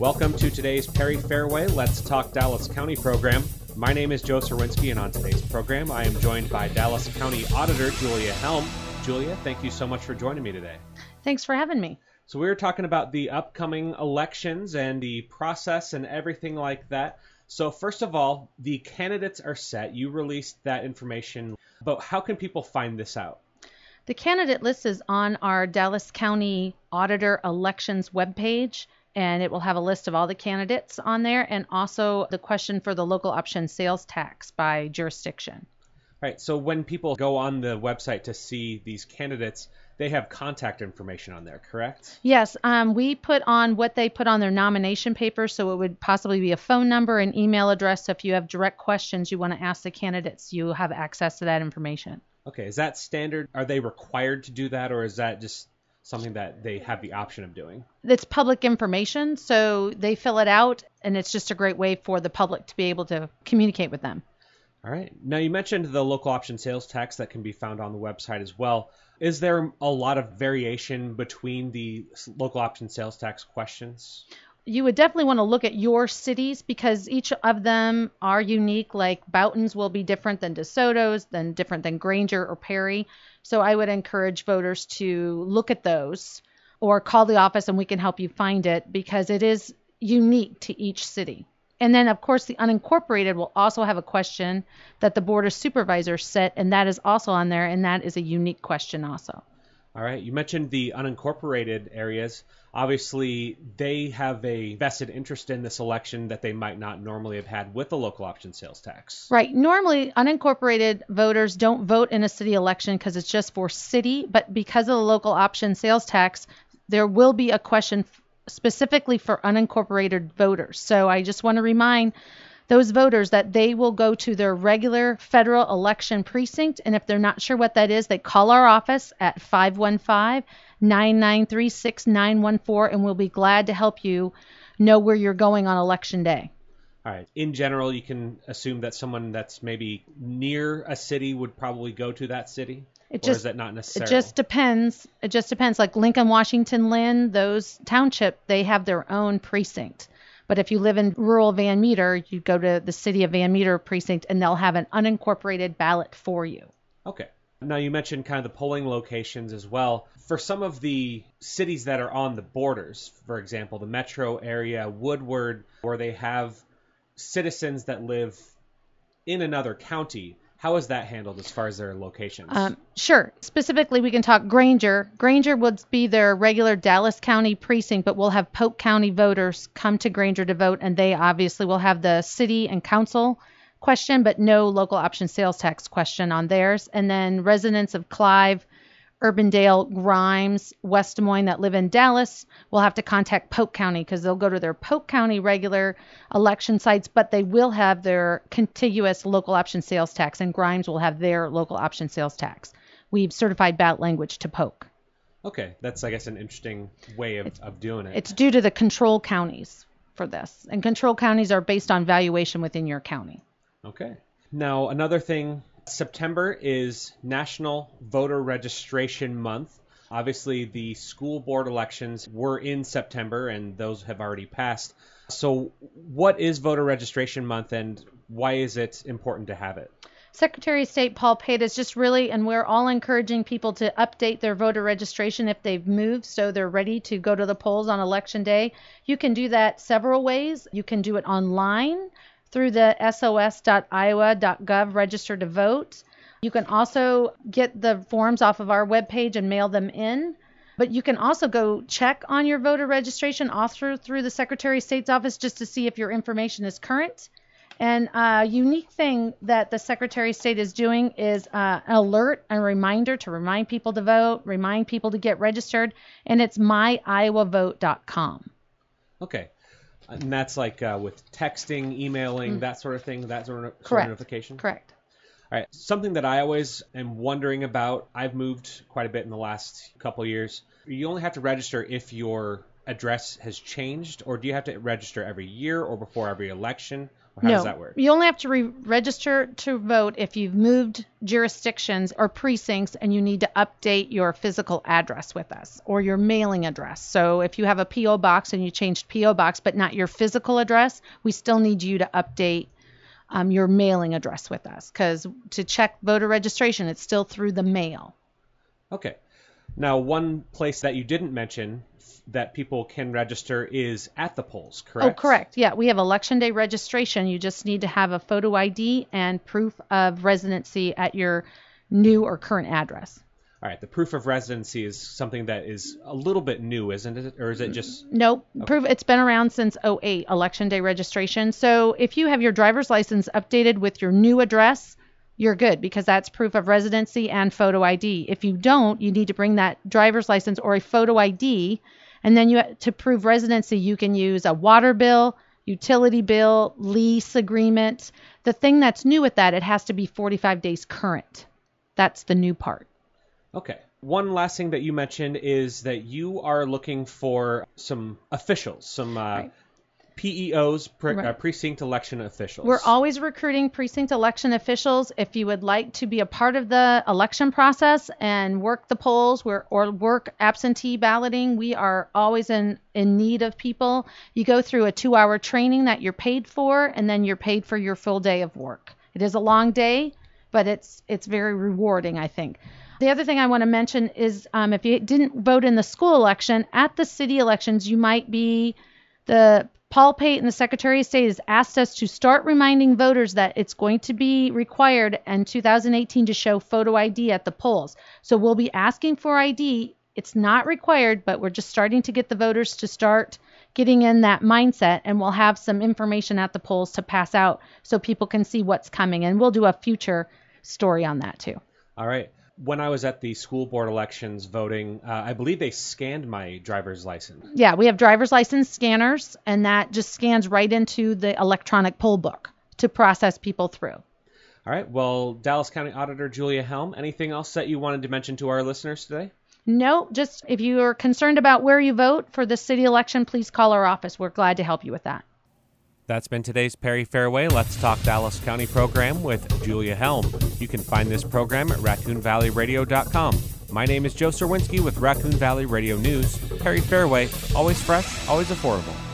Welcome to today's Perry Fairway Let's Talk Dallas County program. My name is Joe Serwinski, and on today's program, I am joined by Dallas County Auditor Julia Helm. Julia, thank you so much for joining me today. Thanks for having me. So we were talking about the upcoming elections and the process and everything like that. So first of all, the candidates are set. You released that information, but how can people find this out? The candidate list is on our Dallas County Auditor Elections webpage, and it will have a list of all the candidates on there and also the question for the local option sales tax by jurisdiction. All right, so when people go on the website to see these candidates, they have contact information on there, correct? Yes, we put on what they put on their nomination paper, so it would possibly be a phone number, an email address. So if you have direct questions you want to ask the candidates, you have access to that information. Okay, is that standard? Are they required to do that, or is that just something that they have the option of doing? It's public information, so they fill it out, and it's just a great way for the public to be able to communicate with them. All right. Now, you mentioned the local option sales tax that can be found on the website as well. Is there a lot of variation between the local option sales tax questions? You would definitely want to look at your cities because each of them are unique. Like Boughton's will be different than DeSoto's, then different than Granger or Perry. So I would encourage voters to look at those or call the office and we can help you find it because it is unique to each city. And then, of course, the unincorporated will also have a question that the Board of Supervisors set, and that is also on there, and that is a unique question also. All right. You mentioned the unincorporated areas. Obviously, they have a vested interest in this election that they might not normally have had with the local option sales tax. Right. Normally, unincorporated voters don't vote in a city election because it's just for city, but because of the local option sales tax, there will be a question specifically for unincorporated voters. So I just want to remind those voters that they will go to their regular federal election precinct, and if they're not sure what that is, they call our office at 515-993-6914, and we'll be glad to help you know where you're going on election day. All right. In general, you can assume that someone that's maybe near a city would probably go to that city? Or is that not necessarily? It just depends. It just depends. Like Lincoln, Washington, Lynn, those township, they have their own precinct. But if you live in rural Van Meter, you go to the city of Van Meter precinct and they'll have an unincorporated ballot for you. Okay. Now you mentioned kind of the polling locations as well. For some of the cities that are on the borders, for example, the metro area, Woodward, where they have citizens that live in another county, how is that handled as far as their locations? Sure. Specifically, we can talk Granger. Granger would be their regular Dallas County precinct, but we'll have Polk County voters come to Granger to vote, and they obviously will have the city and council question, but no local option sales tax question on theirs. And then residents of Clive, Urbandale, Grimes, West Des Moines that live in Dallas will have to contact Polk County because they'll go to their Polk County regular election sites, but they will have their contiguous local option sales tax, and Grimes will have their local option sales tax. We've certified ballot language to Polk. Okay, that's, I guess, an interesting way of doing it. It's due to the control counties for this, and control counties are based on valuation within your county. Okay. Now, another thing, September is National Voter Registration Month. Obviously, the school board elections were in September, and those have already passed. So what is Voter Registration Month, and why is it important to have it? Secretary of State Paul Pate is just really, and we're all encouraging people to update their voter registration if they've moved so they're ready to go to the polls on Election Day. You can do that several ways. You can do it online through the sos.iowa.gov register to vote. You can also get the forms off of our webpage and mail them in. But you can also go check on your voter registration also through the Secretary of State's office just to see if your information is current. And a unique thing that the Secretary of State is doing is an alert and reminder to remind people to vote, remind people to get registered, and it's myiowavote.com. Okay. And that's like with texting, emailing, that sort of thing, that sort of notification? Correct. All right. Something that I always am wondering about, I've moved quite a bit in the last couple of years. You only have to register if your address has changed, or do you have to register every year or before every election? How No, does that work? you only have to register to vote if you've moved jurisdictions or precincts and you need to update your physical address with us or your mailing address. So if you have a P.O. box and you changed P.O. box but not your physical address, we still need you to update your mailing address with us, because to check voter registration, it's still through the mail. Okay. Now, one place that you didn't mention that people can register is at the polls, correct? Oh, correct. Yeah, we have Election Day registration. You just need to have a photo ID and proof of residency at your new or current address. All right. The proof of residency is something that is a little bit new, isn't it? Or is it just... Nope. Okay. Proof. It's been around since 2008, Election Day registration. So if you have your driver's license updated with your new address, you're good, because that's proof of residency and photo ID. If you don't, you need to bring that driver's license or a photo ID. And then to prove residency, you can use a water bill, utility bill, lease agreement. The thing that's new with that, it has to be 45 days current. That's the new part. Okay. One last thing that you mentioned is that you are looking for some officials, some Right. PEOs, Right. precinct election officials. We're always recruiting precinct election officials. If you would like to be a part of the election process and work the polls or work absentee balloting, we are always in need of people. You go through a 2-hour training that you're paid for, and then you're paid for your full day of work. It is a long day, but it's very rewarding, I think. The other thing I want to mention is if you didn't vote in the school election, at the city elections, you might be Paul Payton, the Secretary of State, has asked us to start reminding voters that it's going to be required in 2018 to show photo ID at the polls. So we'll be asking for ID. It's not required, but we're just starting to get the voters to start getting in that mindset, and we'll have some information at the polls to pass out so people can see what's coming. And we'll do a future story on that too. All right. When I was at the school board elections voting, I believe they scanned my driver's license. Yeah, we have driver's license scanners, and that just scans right into the electronic poll book to process people through. All right. Well, Dallas County Auditor Julia Helm, anything else that you wanted to mention to our listeners today? No, just if you are concerned about where you vote for the city election, please call our office. We're glad to help you with that. That's been today's Perry Fairway Let's Talk Dallas County program with Julia Helm. You can find this program at RaccoonValleyRadio.com. My name is Joe Serwinski with Raccoon Valley Radio News. Perry Fairway, always fresh, always affordable.